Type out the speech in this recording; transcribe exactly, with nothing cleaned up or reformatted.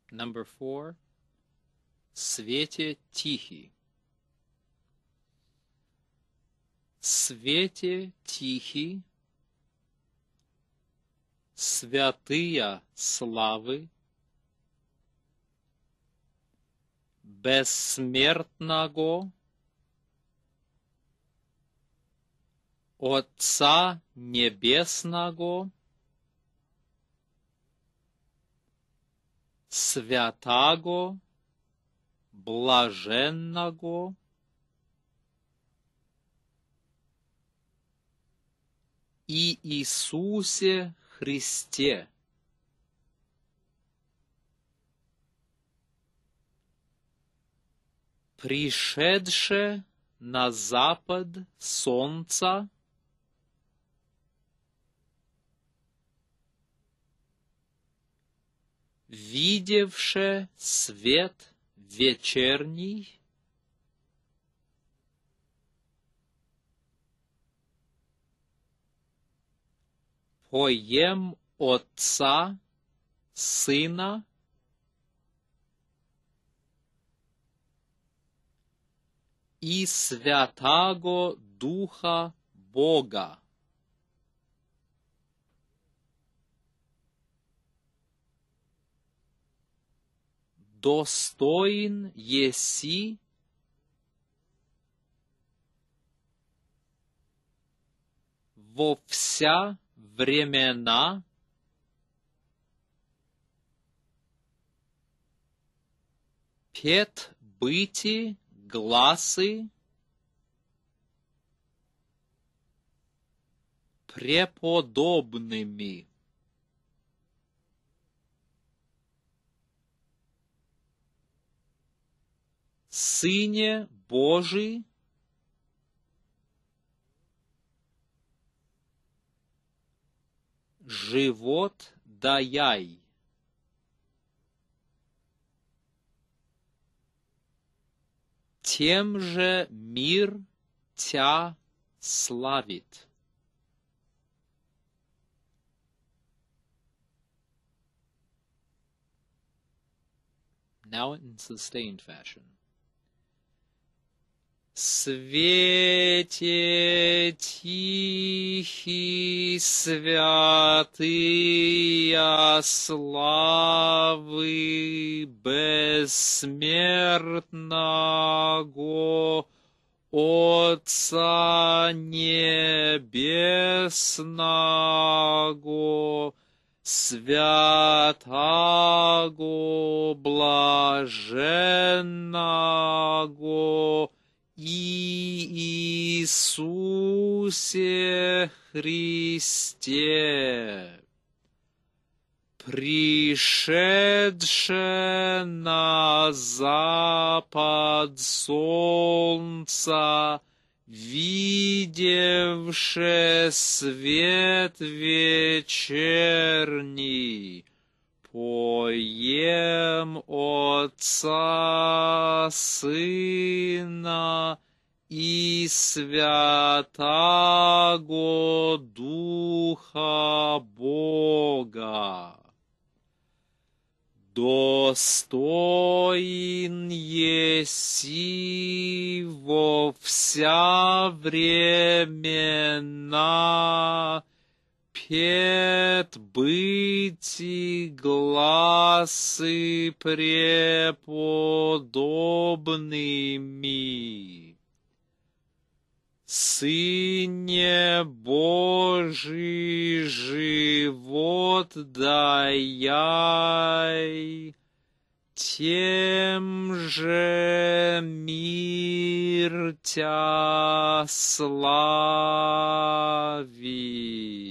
Number four. Свете тихий. Свете тихий, святыя славы, бессмертного Отца Небесного, святаго, блаженного, и Иисусе Христе, пришедше на запад солнца, видевше свет вечерний, поем Отца, Сына и Святаго Духа Бога. Достоин еси во вся времена пет быти гласы преподобными. Сыне Божий, живот даяй. Тем же мир тя славит. Now in sustained fashion. Свете тихий, святыя славы бессмертного Отца Небесного, святаго, блаженного, и Иисусе Христе, пришедше на запад солнца, видевше свет вечерний, поем Отца, Сына и Святаго Духа Бога. Достоин еси во вся времена пет быти гласы преподобными. Сыне Божий, живот даяй, тем же мир тя славит.